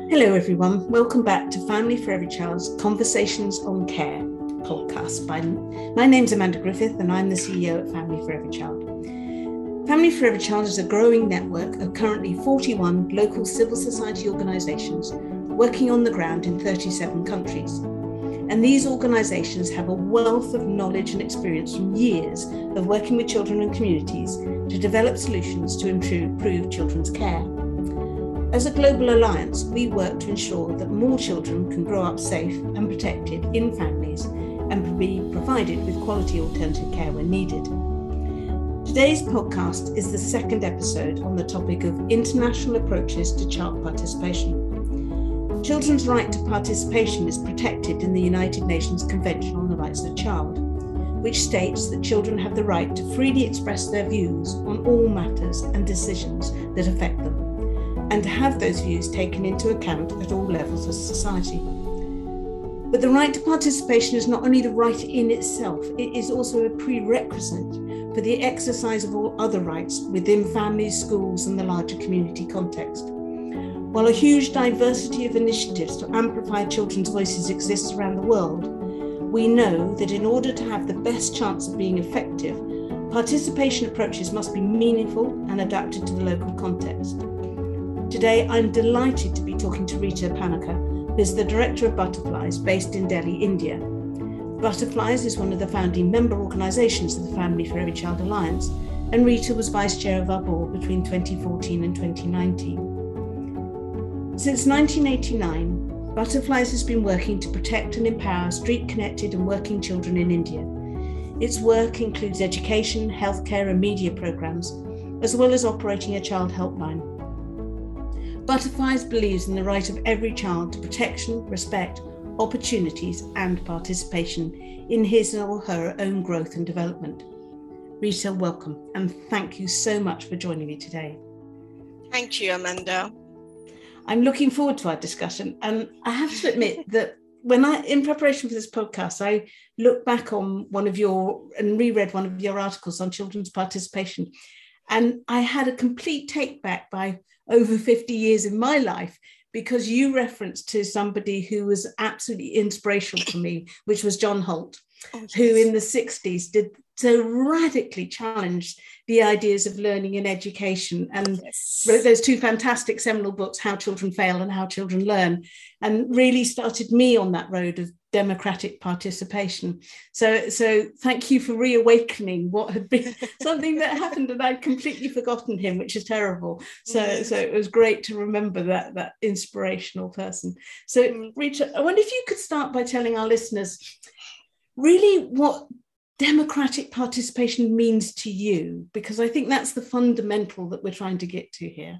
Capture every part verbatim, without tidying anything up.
Hello everyone, welcome back to Family for Every Child's Conversations on Care podcast. By, my name's Amanda Griffith and I'm the C E O at Family for Every Child. Family for Every Child is a growing network of currently forty-one local civil society organisations working on the ground in thirty-seven countries. And these organisations have a wealth of knowledge and experience from years of working with children and communities to develop solutions to improve children's care. As a global alliance, we work to ensure that more children can grow up safe and protected in families and be provided with quality alternative care when needed. Today's podcast is the second episode on the topic of international approaches to child participation. Children's right to participation is protected in the United Nations Convention on the Rights of the Child, which states that children have the right to freely express their views on all matters and decisions that affect them, and to have those views taken into account at all levels of society. But the right to participation is not only the right in itself, it is also a prerequisite for the exercise of all other rights within families, schools, and the larger community context. While a huge diversity of initiatives to amplify children's voices exists around the world, we know that in order to have the best chance of being effective, participation approaches must be meaningful and adapted to the local context. Today, I'm delighted to be talking to Rita Panikkar, who is the Director of Butterflies based in Delhi, India. Butterflies is one of the founding member organisations of the Family for Every Child Alliance, and Rita was Vice Chair of our board between twenty fourteen and twenty nineteen. Since nineteen eighty-nine, Butterflies has been working to protect and empower street-connected and working children in India. Its work includes education, healthcare and media programmes, as well as operating a child helpline. Butterflies believes in the right of every child to protection, respect, opportunities and participation in his or her own growth and development. Rita, welcome and thank you so much for joining me today. Thank you, Amanda. I'm looking forward to our discussion, and I have to admit that when I, in preparation for this podcast, I looked back on one of your and reread one of your articles on children's participation, and I had a complete take back by over fifty years in my life, because you referenced to somebody who was absolutely inspirational for me, which was John Holt, oh, yes. who in the sixties did so radically challenge the ideas of learning and education, and yes. wrote those two fantastic seminal books, How Children Fail and How Children Learn, and really started me on that road of democratic participation. So, so thank you for reawakening what had been something that happened and I'd completely forgotten him, which is terrible. So, mm. so it was great to remember that, that inspirational person. So, mm. Rita, I wonder if you could start by telling our listeners really what democratic participation means to you, because I think that's the fundamental that we're trying to get to here.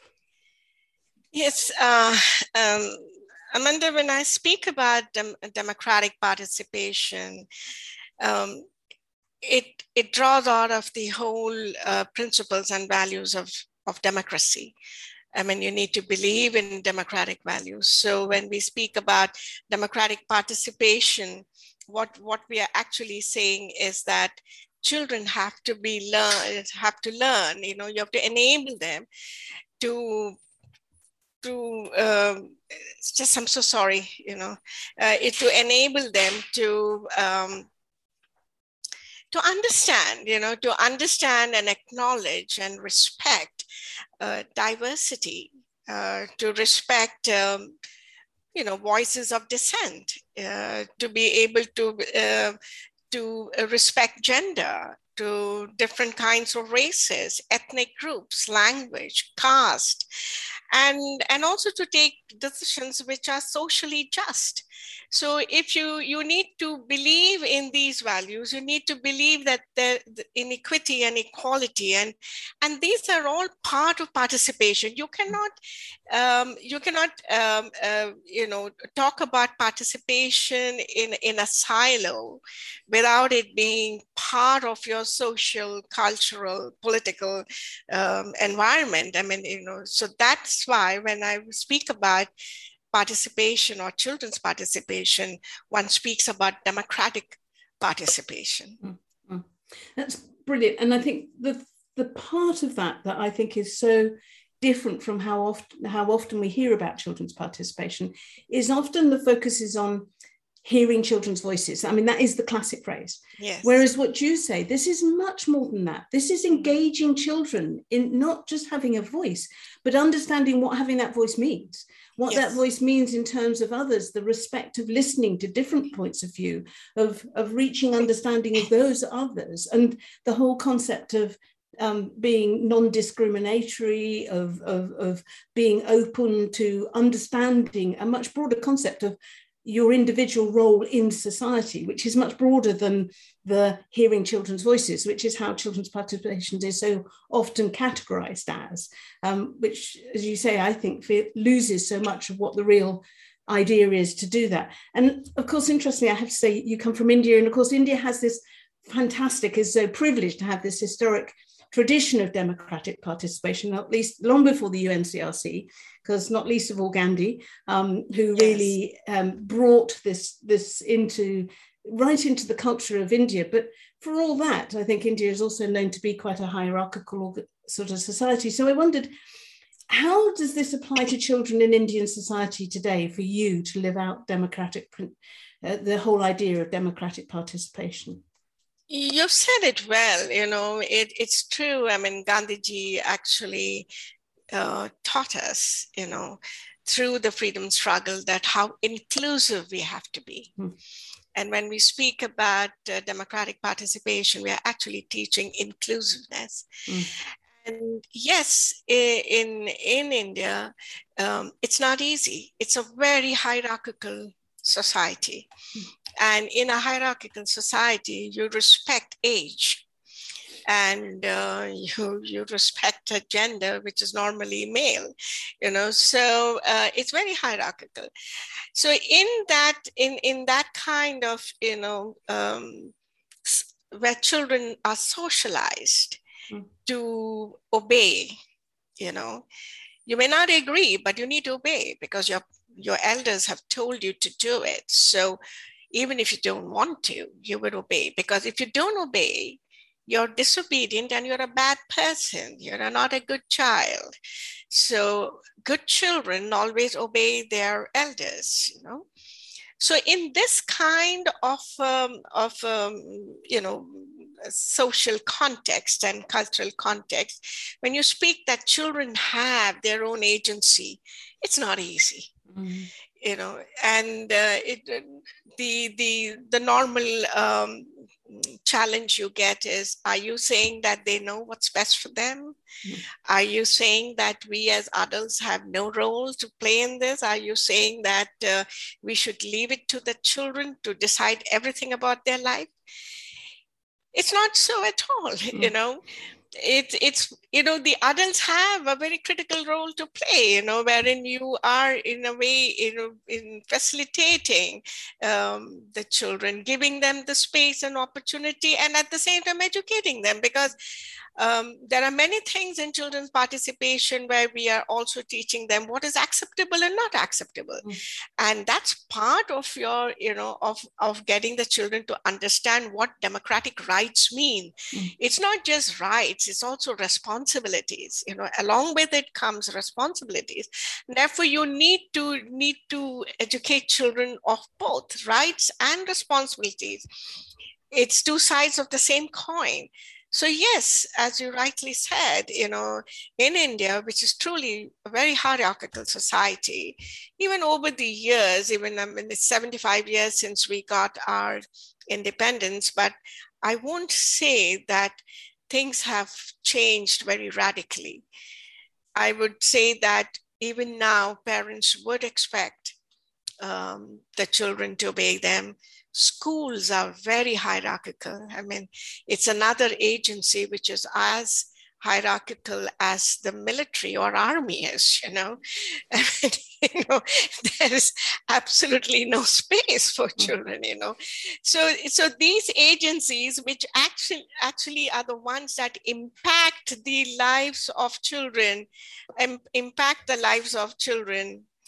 Yes, uh, um, Amanda, when I speak about dem- democratic participation, um, it, it draws out of the whole uh, principles and values of, of democracy. I mean, you need to believe in democratic values. So when we speak about democratic participation, what, what we are actually saying is that children have to be learn, have to learn, you know, you have to enable them to to um, just, I'm so sorry, you know, uh, it, to enable them to um, to understand, you know, to understand and acknowledge and respect uh, diversity, uh, to respect, um, you know, voices of dissent, uh, to be able to uh, to respect gender, to different kinds of races, ethnic groups, language, caste, and, and also to take decisions which are socially just. So if you, you need to believe in these values, you need to believe that the, the inequity and equality, and, and these are all part of participation. You cannot, um, you cannot um, uh, you know, talk about participation in, in a silo without it being part of your social, cultural, political um, environment. I mean, you know, so that's why when I speak about participation or children's participation, one speaks about democratic participation. Mm-hmm. That's brilliant. And I think the, the part of that that I think is so different from how often how often we hear about children's participation is often the focus is on hearing children's voices. I mean, that is the classic phrase. Yes. Whereas what you say, this is much more than that. This is engaging children in not just having a voice, but understanding what having that voice means, what yes. that voice means in terms of others, the respect of listening to different points of view, of, of reaching understanding of those others, and the whole concept of um, being non-discriminatory, of, of, of being open to understanding a much broader concept of your individual role in society, which is much broader than the hearing children's voices, which is how children's participation is so often categorized as, um, which, as you say, I think loses so much of what the real idea is to do that. And of course, interestingly, I have to say, you come from India, and of course, India has this fantastic, is so privileged to have this historic tradition of democratic participation, at least long before the U N C R C, because not least of all Gandhi, um, who yes. really um, brought this, this into right into the culture of India. But for all that, I think India is also known to be quite a hierarchical sort of society. So I wondered, how does this apply to children in Indian society today for you to live out democratic, uh, the whole idea of democratic participation? You've said it well, you know, it, it's true. I mean, Gandhiji actually uh, taught us, you know, through the freedom struggle, that how inclusive we have to be. Mm. And when we speak about uh, democratic participation, we are actually teaching inclusiveness. Mm. And yes, in, in India, um, it's not easy. It's a very hierarchical society. Mm. And in a hierarchical society, you respect age, and uh, you, you respect a gender, which is normally male, you know, so uh, it's very hierarchical. So in that, in, in that kind of, you know, um, where children are socialized mm. to obey, you know, you may not agree, but you need to obey because your, your elders have told you to do it. So even if you don't want to, you would obey, because if you don't obey, you're disobedient and you're a bad person. You're not a good child. So good children always obey their elders, you know. So in this kind of, um, of um, you know, social context and cultural context, when you speak that children have their own agency, it's not easy. Mm-hmm. You know, and uh, it, the the the normal um, challenge you get is: are you saying that they know what's best for them? Mm-hmm. Are you saying that we as adults have no role to play in this? Are you saying that uh, we should leave it to the children to decide everything about their life? It's not so at all. Mm-hmm. You know. It, it's, you know, the adults have a very critical role to play, you know, wherein you are in a way, you know, in facilitating um, the children, giving them the space and opportunity, and at the same time educating them, because um, there are many things in children's participation where we are also teaching them what is acceptable and not acceptable. Mm. And that's part of your, you know, of, of getting the children to understand what democratic rights mean. Mm. It's not just rights, it's also responsibilities. You know, along with it comes responsibilities. Therefore, you need to need to educate children of both rights and responsibilities. It's two sides of the same coin. So yes, as you rightly said, you know, in India, which is truly a very hierarchical society, even over the years, even I mean, it's seventy-five years since we got our independence, but I won't say that things have changed very radically. I would say that even now, parents would expect um, the children to obey them. Schools are very hierarchical. I mean, it's another agency which is as hierarchical as the military or army is, you know. I mean, you know, there is absolutely no space for children, you know. So, so these agencies, which actually, actually are the ones that impact the lives of children, and impact the lives of children,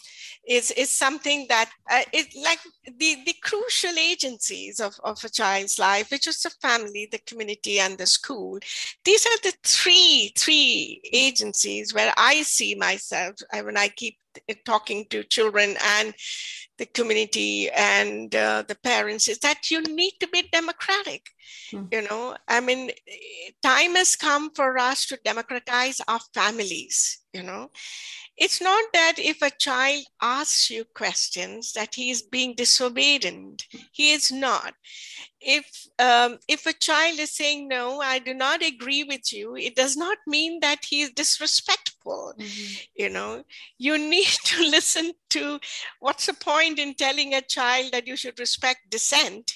is, is something that uh, is like the, the crucial agencies of, of a child's life, which is the family, the community, and the school. These are the three, three agencies where I see myself I, when I keep talking to children and the community and uh, the parents, is that you need to be democratic. Mm. You know, I mean, time has come for us to democratize our families, you know. It's not that if a child asks you questions that he is being disobedient. He is not. If um, if a child is saying, no, I do not agree with you, it does not mean that he is disrespectful. Mm-hmm. You know, you need to listen to what's the point in telling a child that you should respect dissent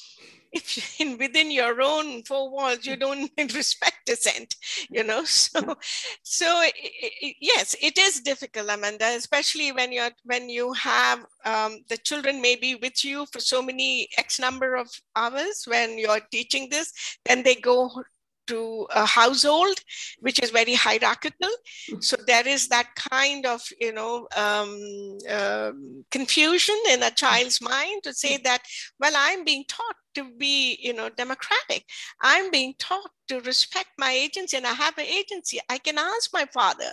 if in, within your own four walls you don't respect dissent, you know. So, so it, it, yes, it is difficult, Amanda, especially when you're when you have um, the children maybe with you for so many X number of hours when you're teaching this, then they go to a household which is very hierarchical. So there is that kind of, you know, um, uh, confusion in a child's mind to say that, well, I'm being taught to be, you know, democratic. I'm being taught to respect my agency, and I have an agency. I can ask my father.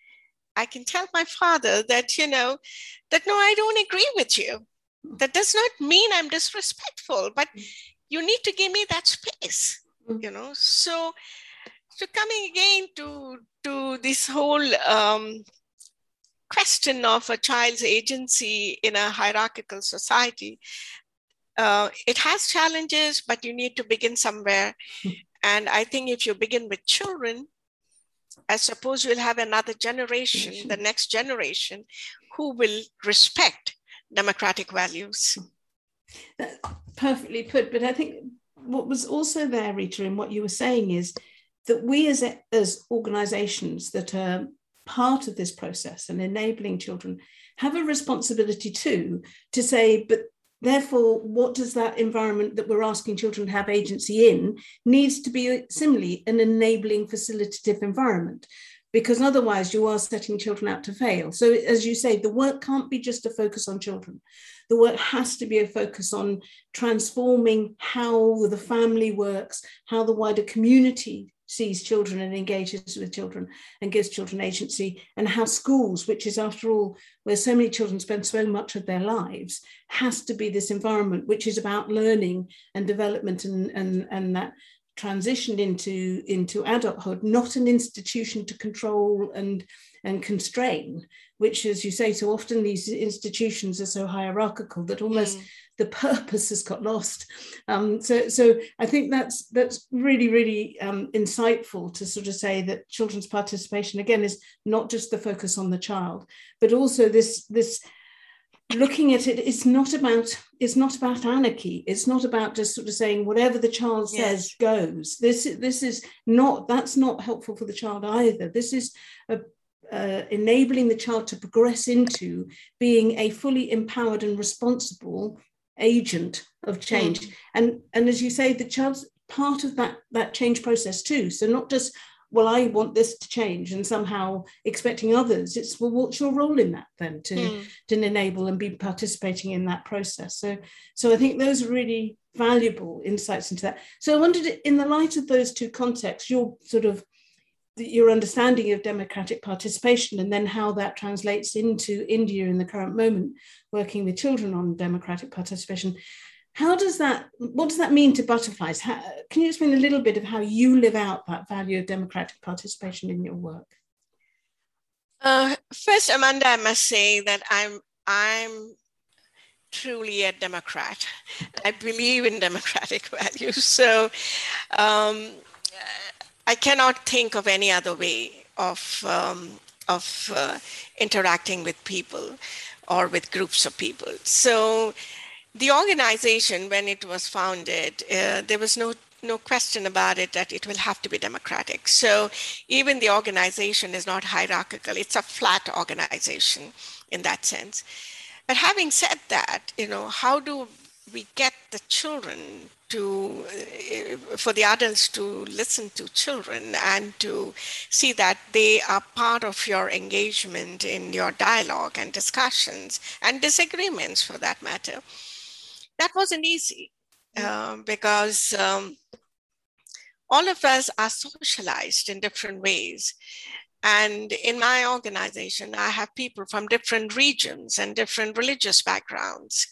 I can tell my father that, you know, that, no, I don't agree with you. That does not mean I'm disrespectful, but you need to give me that space. You know, so so coming again to to this whole um, question of a child's agency in a hierarchical society, uh, it has challenges, but you need to begin somewhere. And I think if you begin with children, I suppose you'll have another generation, the next generation, who will respect democratic values. Perfectly put, but I think what was also there, Rita, in what you were saying is that we as, as organisations that are part of this process and enabling children have a responsibility too to say, but therefore, what does that environment that we're asking children to have agency in needs to be similarly an enabling facilitative environment, because otherwise you are setting children out to fail. So as you say, the work can't be just a focus on children. The work has to be a focus on transforming how the family works, how the wider community sees children and engages with children and gives children agency, and how schools, which is after all where so many children spend so much of their lives, has to be this environment which is about learning and development and, and, and that transition into, into adulthood, not an institution to control and, and constrain, which, as you say, so often these institutions are so hierarchical that almost mm. the purpose has got lost. Um, so, so I think that's that's really, really um, insightful to sort of say that children's participation, again, is not just the focus on the child, but also this this looking at it. It's not about it's not about anarchy. It's not about just sort of saying whatever the child says yes. goes. This this is not that's not helpful for the child either. This is a Uh, enabling the child to progress into being a fully empowered and responsible agent of change. Mm. And, and as you say, the child's part of that, that change process too. So not just, well, I want this to change and somehow expecting others. It's, well, what's your role in that then to, mm. to enable and be participating in that process? So, so I think those are really valuable insights into that. So I wondered, in the light of those two contexts, your sort of your understanding of democratic participation and then how that translates into India in the current moment, working with children on democratic participation. How does that, what does that mean to Butterflies? How, can you explain a little bit of how you live out that value of democratic participation in your work? Uh, first, Amanda, I must say that I'm, I'm truly a Democrat. I believe in democratic values. So, um, I cannot think of any other way of, um, of uh, interacting with people or with groups of people. So the organization, when it was founded, uh, there was no, no question about it that it will have to be democratic. So even the organization is not hierarchical. It's a flat organization in that sense. But having said that, you know, how do we get the children to for the adults to listen to children and to see that they are part of your engagement in your dialogue and discussions and disagreements, for that matter. That wasn't easy uh, because um, all of us are socialized in different ways. And in my organization, I have people from different regions and different religious backgrounds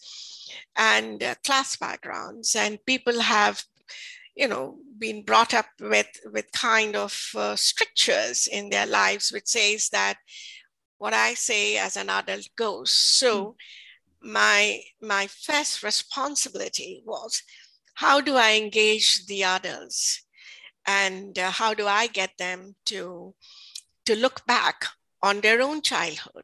and uh, class backgrounds, and people have, you know, been brought up with, with kind of uh, strictures in their lives, which says that what I say as an adult goes. So my, my first responsibility was, how do I engage the adults? And uh, how do I get them to, to look back on their own childhood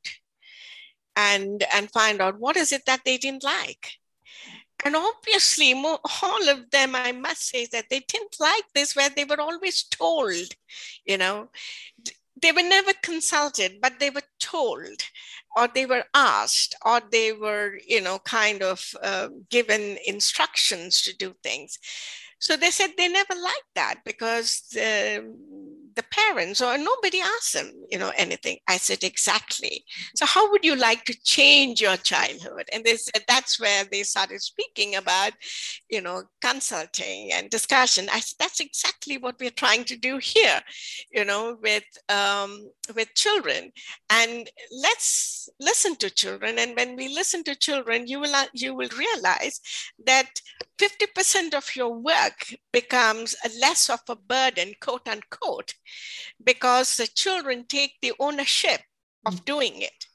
and, and find out what is it that they didn't like? And obviously, more, all of them, I must say, that they didn't like this, where they were always told, you know, they were never consulted, but they were told, or they were asked, or they were, you know, kind of uh, given instructions to do things. So they said they never liked that because the, the parents or nobody asked them, you know, anything. I said, exactly. So how would you like to change your childhood? And they said, that's where they started speaking about, you know, consulting and discussion. I said, that's exactly what we're trying to do here, you know, with, um, with children. And let's listen to children. And when we listen to children, you will, you will realize that fifty percent of your work becomes less of a burden, quote unquote, because the children take the ownership of doing it.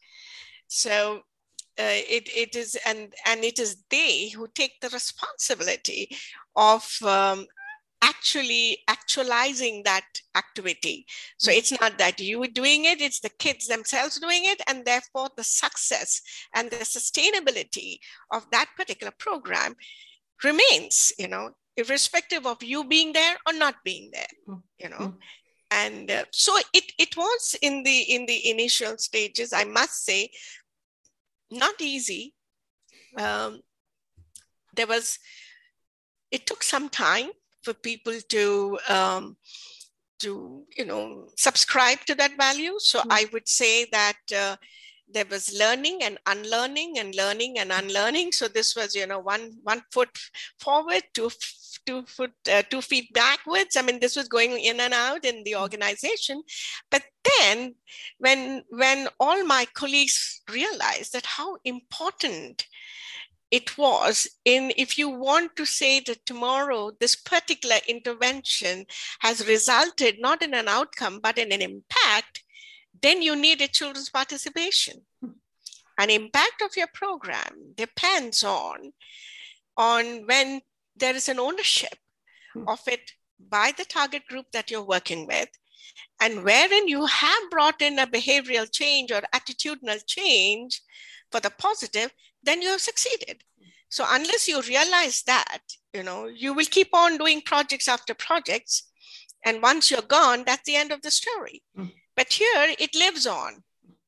So uh, it, it is, and, and it is they who take the responsibility of um, actually actualizing that activity. So it's not that you are doing it, it's the kids themselves doing it, and therefore the success and the sustainability of that particular program remains, you know, irrespective of you being there or not being there, you know. Mm. And uh, so it, it was in the, in the initial stages, I must say, not easy. Um, there was, it took some time for people to, um, to, you know, subscribe to that value. So mm. I would say that uh, there was learning and unlearning and learning and unlearning. So this was, you know, one, one foot forward, two, two foot, uh, two feet backwards. I mean, this was going in and out in the organization. But then when, when all my colleagues realized that how important it was in, if you want to say that tomorrow this particular intervention has resulted not in an outcome, but in an impact, then you need a children's participation. An impact of your program depends on, on when there is an ownership of it by the target group that you're working with, and wherein you have brought in a behavioral change or attitudinal change for the positive, then you have succeeded. So unless you realize that, you know, you will keep on doing projects after projects, and once you're gone, that's the end of the story. Mm. But here it lives on.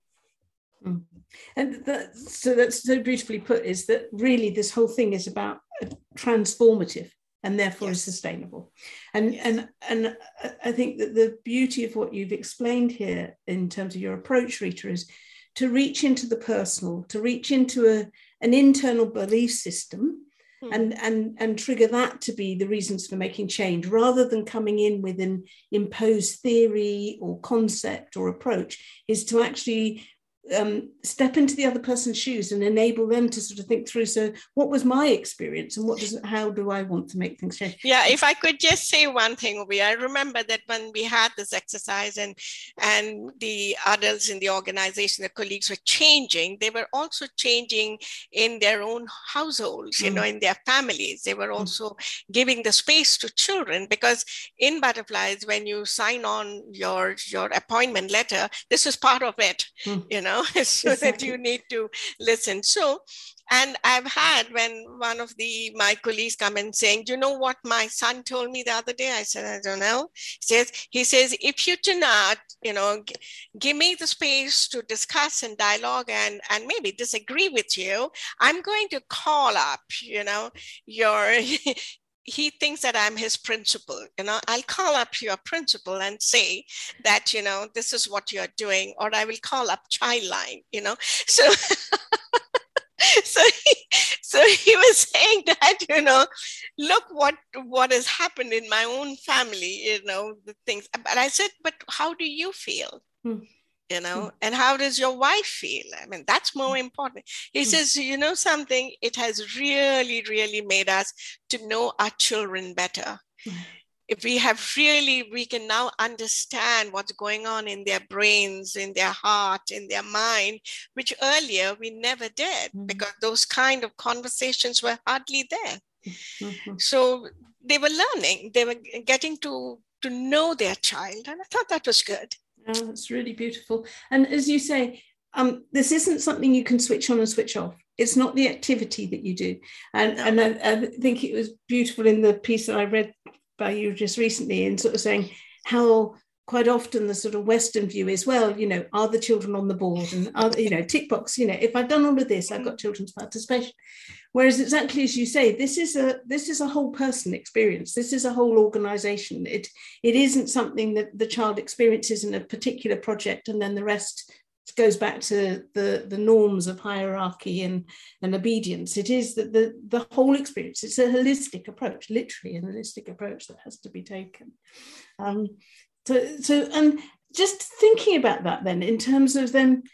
Mm. And that, so that's so beautifully put, is that really this whole thing is about transformative and therefore yes. is sustainable. And, yes. and, and I think that the beauty of what you've explained here in terms of your approach, Rita, is to reach into the personal, to reach into a, an internal belief system and, and, and trigger that to be the reasons for making change, rather than coming in with an imposed theory or concept or approach, is to actually um, step into the other person's shoes and enable them to sort of think through, so what was my experience and what does, how do I want to make things change? Yeah, if I could just say one thing, Obi, I remember that when we had this exercise and, and the adults in the organization, the colleagues were changing, they were also changing in their own households, you mm. know, in their families. They were also mm. giving the space to children, because in Butterflies, when you sign on your, your appointment letter, this is part of it, mm. you know, so exactly. that you need to listen. So, and I've had when one of the my colleagues come and saying, do you know what my son told me the other day? I said, I don't know. He says, he says, if you do not, you know, g- give me the space to discuss and dialogue and, and maybe disagree with you, I'm going to call up, you know, your he thinks that I'm his principal. You know, I'll call up your principal and say that, you know, this is what you're doing, or I will call up Childline, you know. So, so, he, so he was saying that, you know, look what, what has happened in my own family, you know, the things. But I said, but how do you feel? Hmm. You know, and how does your wife feel? I mean, that's more important. He mm. says, you know something, it has really, really made us to know our children better. Mm. If we have really, we can now understand what's going on in their brains, in their heart, in their mind, which earlier we never did mm. because those kind of conversations were hardly there. Mm-hmm. So they were learning, they were getting to, to know their child. And I thought that was good. Oh, it's really beautiful. And as you say, um, this isn't something you can switch on and switch off. It's not the activity that you do. And, no. and I, I think it was beautiful in the piece that I read by you just recently, in sort of saying how quite often the sort of Western view is, well, you know, are the children on the board? And, are, you know, tick box, you know, if I've done all of this, I've got children's participation. Whereas exactly as you say, this is a this is a whole person experience. This is a whole organization. It it isn't something that the child experiences in a particular project and then the rest goes back to the, the norms of hierarchy and, and obedience. It is that the, the whole experience. It's a holistic approach, literally a holistic approach that has to be taken. Um, so, so and just thinking about that then in terms of then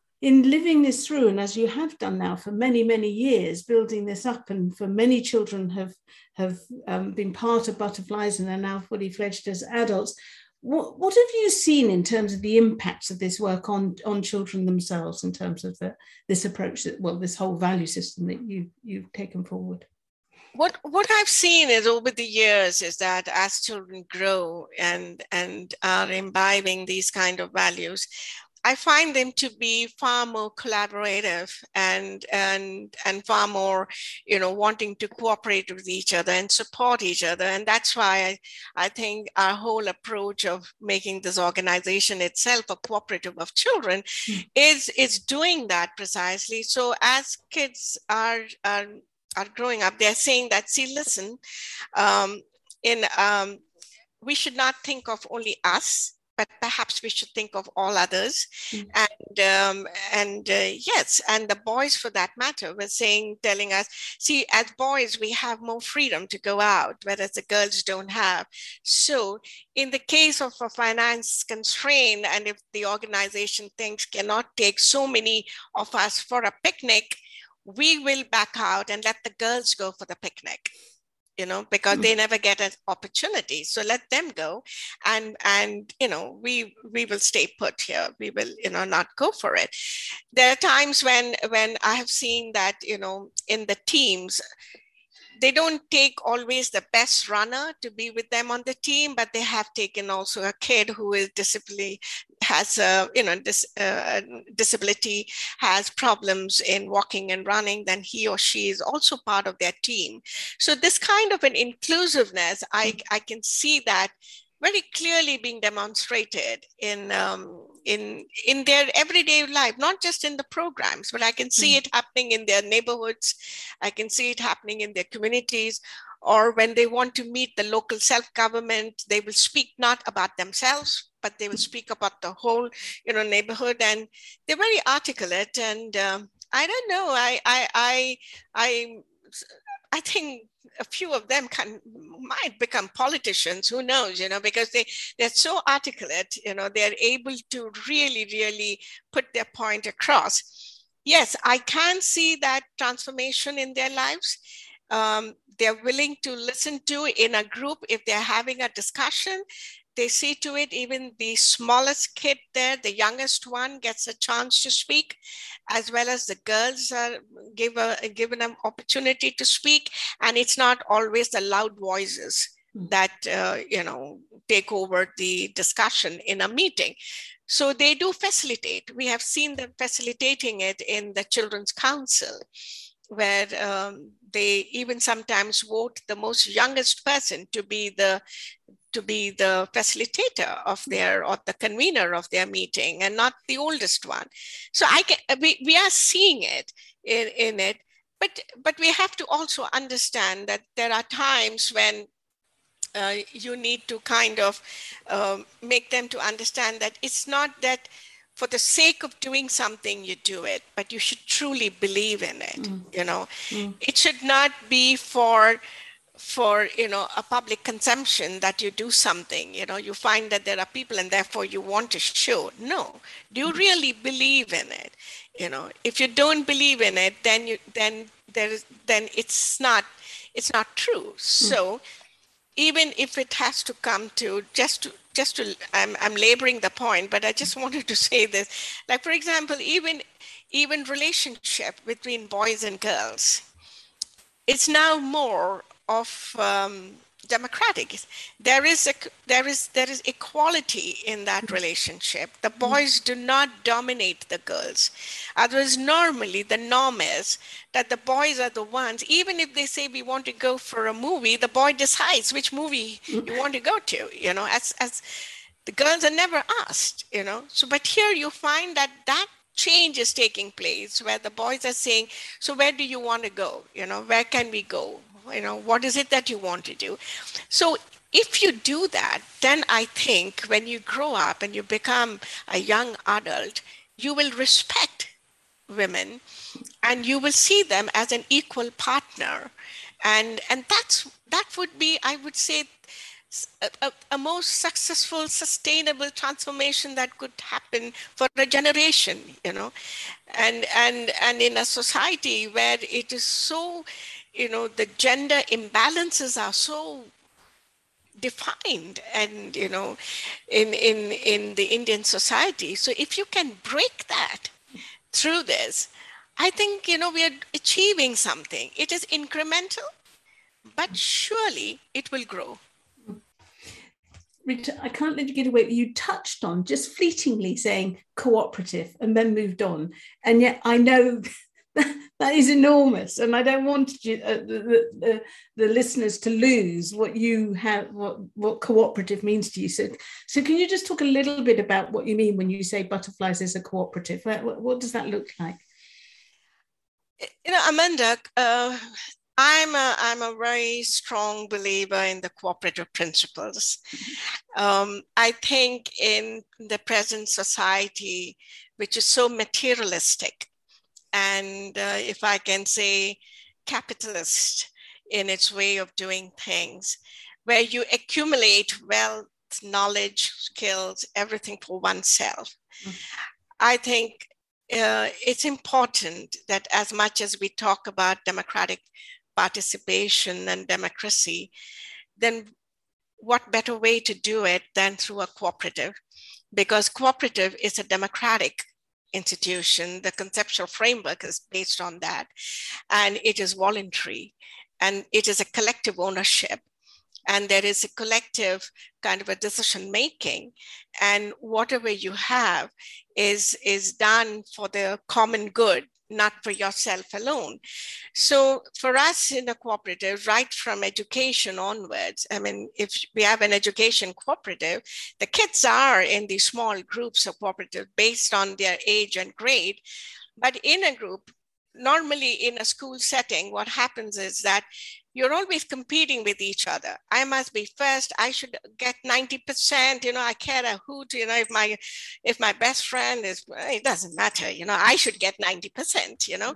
in living this through, and as you have done now for many, many years, building this up, and for many children have, have um, been part of Butterflies and are now fully fledged as adults, what, what have you seen in terms of the impacts of this work on, on children themselves in terms of the, this approach, that, well, this whole value system that you, you've taken forward? What what I've seen is over the years is that as children grow and, and are imbibing these kind of values, I find them to be far more collaborative and and and far more, you know, wanting to cooperate with each other and support each other. And that's why I, I think our whole approach of making this organization itself a cooperative of children mm. is, is doing that precisely. So as kids are, are, are growing up, they're saying that, see, listen, um, in um, we should not think of only us, but perhaps we should think of all others. Mm. And um, and uh, yes, and the boys for that matter were saying, telling us, see, as boys, we have more freedom to go out, whereas the girls don't have. So in the case of a finance constraint, and if the organization thinks cannot take so many of us for a picnic, we will back out and let the girls go for the picnic. You know, because they never get an opportunity. So let them go, and and you know, we we will stay put here. We will, you know, not go for it. There are times when when I have seen that, you know, in the teams, they don't take always the best runner to be with them on the team, but they have taken also a kid who is disability, has a, you know, dis, uh, disability, has problems in walking and running, then he or she is also part of their team. So this kind of an inclusiveness, I, I can see that very clearly being demonstrated in um, in in their everyday life, not just in the programs, but I can see mm. it happening in their neighborhoods. I can see it happening in their communities, or when they want to meet the local self-government, they will speak not about themselves, but they will speak about the whole, you know, neighborhood, and they're very articulate. And um, I don't know, I I I I, I think a few of them can might become politicians, who knows, you know, because they, they're so articulate, you know, they're able to really, really put their point across. Yes, I can see that transformation in their lives. Um, they're willing to listen to in a group if they're having a discussion. They see to it, even the smallest kid there, the youngest one, gets a chance to speak, as well as the girls are give a, given an opportunity to speak. And it's not always the loud voices that, uh, you know, take over the discussion in a meeting. So they do facilitate. We have seen them facilitating it in the Children's Council, where um, they even sometimes vote the most youngest person to be the to be the facilitator of their, or the convener of their meeting, and not the oldest one. So I can, we, we are seeing it in, in it. but but we have to also understand that there are times when uh, you need to kind of um, make them to understand that it's not that for the sake of doing something you do it, but you should truly believe in it. Mm. You know, mm. It should not be for for you know a public consumption that you do something. You know, you find that there are people and therefore you want to show. No, do you really believe in it? You know, if you don't believe in it, then you then there is then it's not it's not true. Mm. So even if it has to come to just to just to I'm I'm laboring the point, but I just wanted to say this. Like, for example, even even relationship between boys and girls, it's now more of um, democratic. There is a there is there is equality in that relationship. The boys do not dominate the girls. Otherwise, normally the norm is that the boys are the ones. Even if they say we want to go for a movie, the boy decides which movie you want to go to. You know, as as the girls are never asked. You know, so but here you find that that change is taking place where the boys are saying, so where do you want to go? You know, where can we go? You know, what is it that you want to do? So if you do that, then I think when you grow up and you become a young adult, you will respect women and you will see them as an equal partner. And, and that's, that would be, I would say, A, a, a most successful, sustainable transformation that could happen for a generation, you know, and and and in a society where it is so, you know, the gender imbalances are so defined, and you know, in in in the Indian society. So if you can break that through this, I think, you know, we are achieving something. It is incremental, but surely it will grow. Rita, I can't let you get away. You touched on just fleetingly saying cooperative and then moved on. And yet I know that, that is enormous. And I don't want you, uh, the, the, the listeners to lose what you have, what, what cooperative means to you. So, so can you just talk a little bit about what you mean when you say Butterflies is a cooperative? What, what does that look like? You know, Amanda, uh, I'm a, I'm a very strong believer in the cooperative principles. Um, I think in the present society, which is so materialistic, and uh, if I can say capitalist in its way of doing things, where you accumulate wealth, knowledge, skills, everything for oneself, mm-hmm. I think uh, it's important that as much as we talk about democratic participation and democracy, then what better way to do it than through a cooperative? Because cooperative is a democratic institution. The conceptual framework is based on that, and it is voluntary, and it is a collective ownership, and there is a collective kind of a decision making, and whatever you have is, is done for the common good, not for yourself alone. So for us in a cooperative, right from education onwards, I mean, if we have an education cooperative, the kids are in these small groups of cooperative based on their age and grade. But in a group, normally in a school setting, what happens is that you're always competing with each other. I must be first. I should get ninety percent. You know, I care a hoot. You know, if my if my best friend is, it doesn't matter. You know, I should get ninety percent. You know,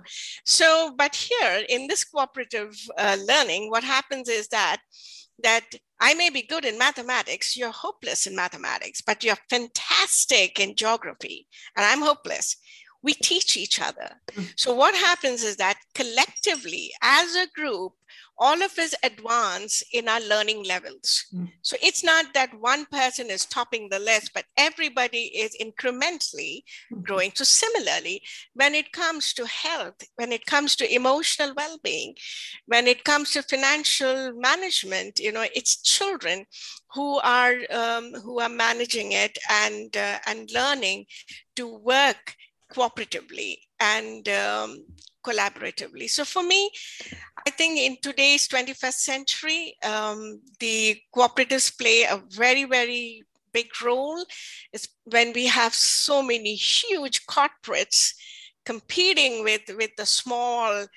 so but here in this cooperative uh, learning, what happens is that that I may be good in mathematics. You're hopeless in mathematics, but you're fantastic in geography, and I'm hopeless. We teach each other. So what happens is that collectively, as a group, all of us advance in our learning levels. Mm. So it's not that one person is topping the list, but everybody is incrementally mm. growing. So similarly, when it comes to health, when it comes to emotional well-being, when it comes to financial management, you know, it's children who are um, who are managing it and uh, and learning to work cooperatively and um, collaboratively. So for me, I think in today's twenty-first century, um, the cooperatives play a very, very big role. It's when we have so many huge corporates competing with, with the small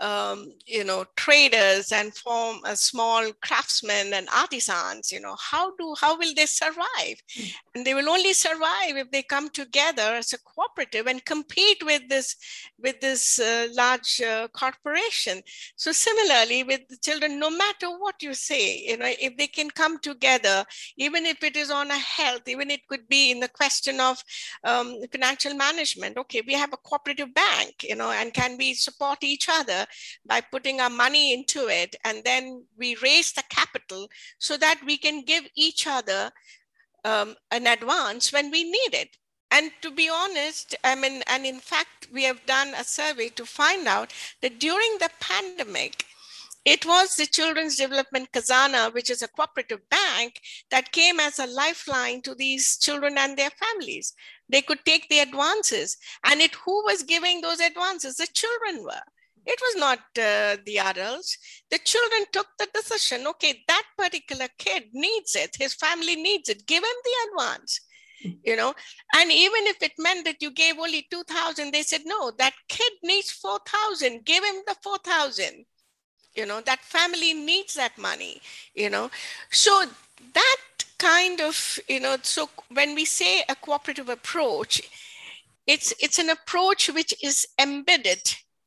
um, you know, traders and form a small craftsmen and artisans, you know, how do, how will they survive? Mm. And they will only survive if they come together as a cooperative and compete with this, with this uh, large uh, corporation. So similarly with the children, no matter what you say, you know, if they can come together, even if it is on a health, even it could be in the question of um, financial management. Okay, we have a cooperative bank, you know, and can we support each other by putting our money into it, and then we raise the capital so that we can give each other um, an advance when we need it. And to be honest, I mean, and in fact, we have done a survey to find out that during the pandemic, it was the Children's Development Khazana, which is a cooperative bank, that came as a lifeline to these children and their families. They could take the advances. And it, who was giving those advances? The children were. It was not uh, the adults. The children took the decision, okay, that particular kid needs it. His family needs it. Give him the advance. You know, and even if it meant that you gave only two thousand, they said, no, that kid needs four thousand. Give him the four thousand. You know, that family needs that money, you know. So that kind of, you know, so when we say a cooperative approach, it's it's an approach which is embedded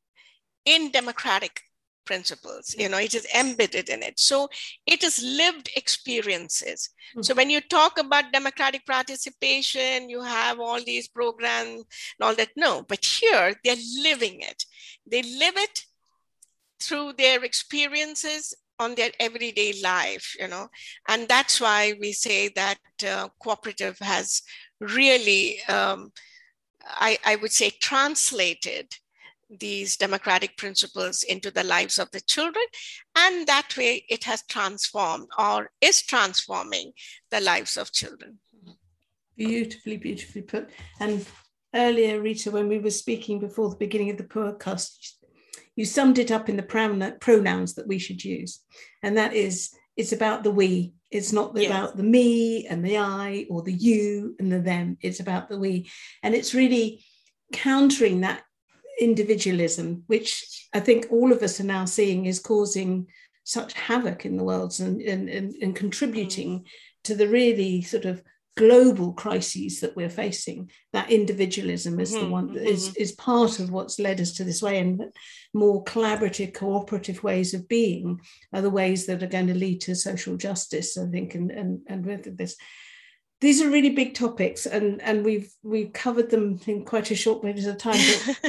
in democratic principles, you know, it is embedded in it. So it is lived experiences. Mm-hmm. So when you talk about democratic participation, you have all these programs and all that. No, but here they're living it. They live it through their experiences on their everyday life, you know, and that's why we say that uh, cooperative has really, um, I, I would say, translated these democratic principles into the lives of the children. And that way it has transformed or is transforming the lives of children. Beautifully, beautifully put. And earlier, Rita, when we were speaking before the beginning of the podcast, you summed it up in the pronouns that we should use. And that is, it's about the we. It's not yes. about the me and the I or the you and the them. It's about the we. And it's really countering that individualism, which I think all of us are now seeing is causing such havoc in the world and, and, and, and contributing mm. to the really sort of global crises that we're facing. That individualism is mm-hmm, the one that mm-hmm. is, is part of what's led us to this way, and more collaborative, cooperative ways of being are the ways that are going to lead to social justice, I think, and, and, and with this. These are really big topics, and, and we've we've covered them in quite a short period of time.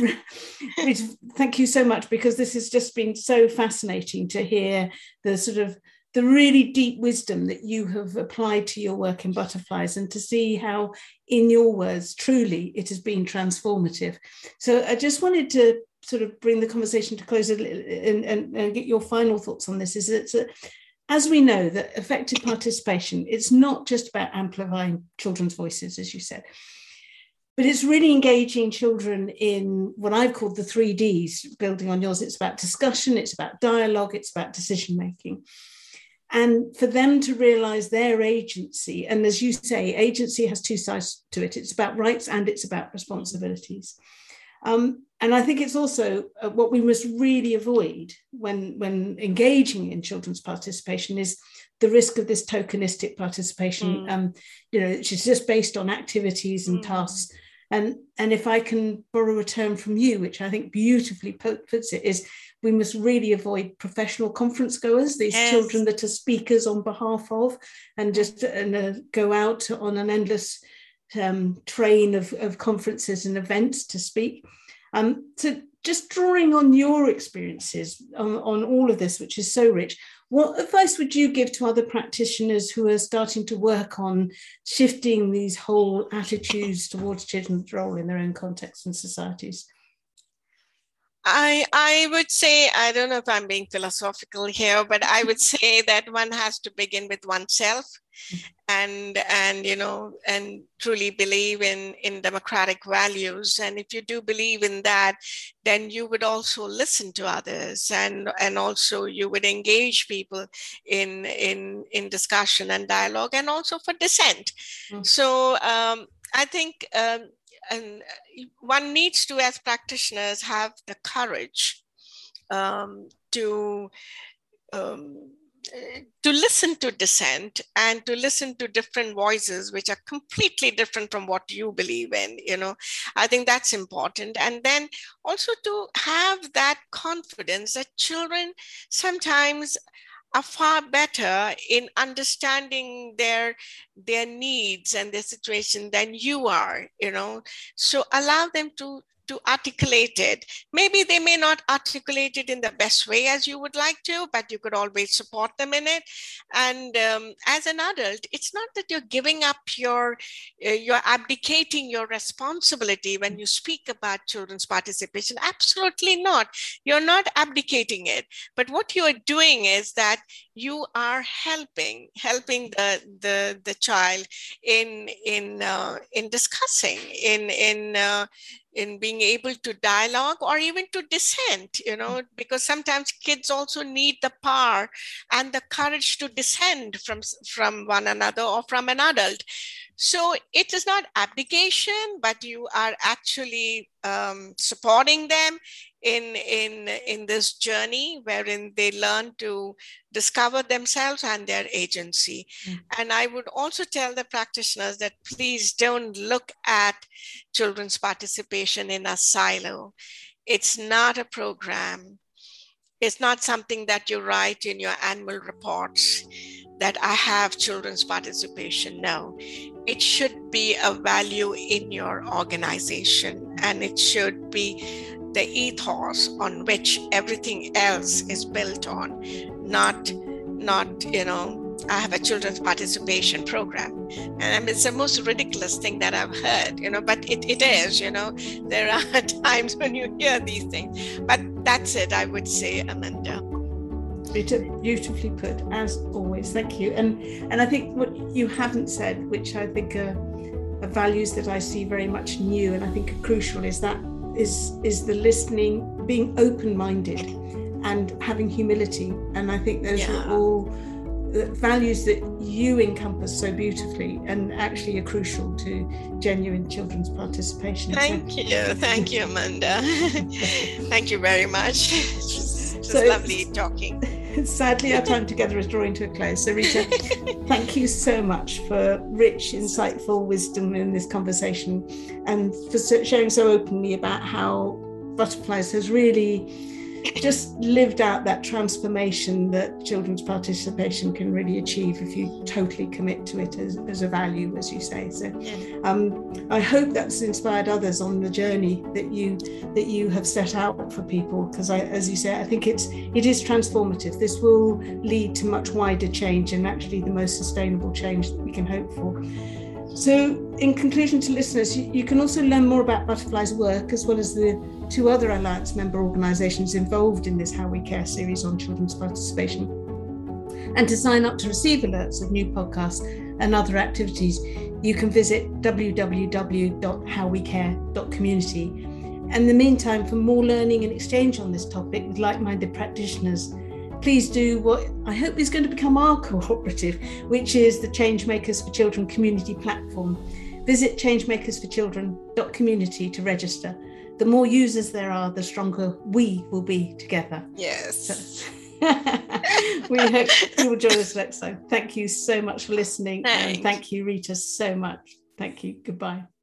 But thank you so much, because this has just been so fascinating to hear the sort of the really deep wisdom that you have applied to your work in Butterflies, and to see how, in your words, truly it has been transformative. So I just wanted to sort of bring the conversation to close a little, and, and, and get your final thoughts on this. Is it's a, as we know that effective participation, it's not just about amplifying children's voices, as you said, but it's really engaging children in what I've called the three Ds, building on yours. It's about discussion, it's about dialogue, it's about decision-making. And for them to realize their agency, and as you say, agency has two sides to it. It's about rights and it's about responsibilities. Um, and I think it's also uh, what we must really avoid when, when engaging in children's participation is the risk of this tokenistic participation, mm. um, you know, which is just based on activities and mm. tasks. And, and if I can borrow a term from you, which I think beautifully puts it, is we must really avoid professional conference goers, these yes. children that are speakers on behalf of, and just and, uh, go out on an endless um, train of, of conferences and events to speak. Um, so just drawing on your experiences on, on all of this, which is so rich, what advice would you give to other practitioners who are starting to work on shifting these whole attitudes towards children's role in their own contexts and societies? I, I would say, I don't know if I'm being philosophical here, but I would say that one has to begin with oneself and, and you know, and truly believe in, in democratic values. And if you do believe in that, then you would also listen to others, and, and also you would engage people in, in, in discussion and dialogue, and also for dissent. Mm-hmm. So um, I think um, and one needs to, as practitioners, have the courage um, to um, to listen to dissent and to listen to different voices which are completely different from what you believe in. You know, I think that's important. And then also to have that confidence that children sometimes are far better in understanding their their needs and their situation than you are, you know. So allow them to to articulate it. Maybe they may not articulate it in the best way as you would like to, but you could always support them in it. And um, as an adult, it's not that you're giving up your, uh, you're abdicating your responsibility when you speak about children's participation. Absolutely not. You're not abdicating it. But what you are doing is that you are helping, helping the, the, the child in, in, uh, in discussing, in, in, uh, in being able to dialogue or even to dissent, you know, because sometimes kids also need the power and the courage to dissent from, from one another or from an adult. So it is not abdication, but you are actually um, supporting them in, in, in this journey wherein they learn to discover themselves and their agency. Mm. And I would also tell the practitioners that please don't look at children's participation in a silo. It's not a program. It's not something that you write in your annual reports that I have children's participation. No, it should be a value in your organization, and it should be the ethos on which everything else is built on, not, not, you know, I have a children's participation program. And it's the most ridiculous thing that I've heard, you know, but it, it is, you know, there are times when you hear these things, but that's it, I would say, Amanda. Beautifully put, as always. Thank you. And and I think what you haven't said, which I think are, are values that I see very much in you and I think are crucial, is that is is the listening, being open-minded and having humility. And I think those yeah. are all values that you encompass so beautifully and actually are crucial to genuine children's participation. Thank so. you. Thank you, Amanda. Thank you very much. It's just so, lovely talking. Sadly, our time together is drawing to a close. So Rita, thank you so much for rich, insightful wisdom in this conversation and for sharing so openly about how Butterflies has really just lived out that transformation that children's participation can really achieve if you totally commit to it as, as a value, as you say. So um, I hope that's inspired others on the journey that you that you have set out for people, because I, as you say, I think it's it is transformative. This will lead to much wider change and actually the most sustainable change that we can hope for. So in conclusion to listeners, you, you can also learn more about Butterfly's work as well as the two other Alliance member organisations involved in this How We Care series on children's participation. And to sign up to receive alerts of new podcasts and other activities, you can visit w w w dot how we care dot community. And in the meantime, for more learning and exchange on this topic with like-minded practitioners, please do what I hope is going to become our cooperative, which is the Changemakers for Children community platform. Visit changemakers for children dot community to register. The more users there are, the stronger we will be together. Yes. So, we hope you will join us next time. Thank you so much for listening. Thanks. And thank you, Rita, so much. Thank you. Goodbye.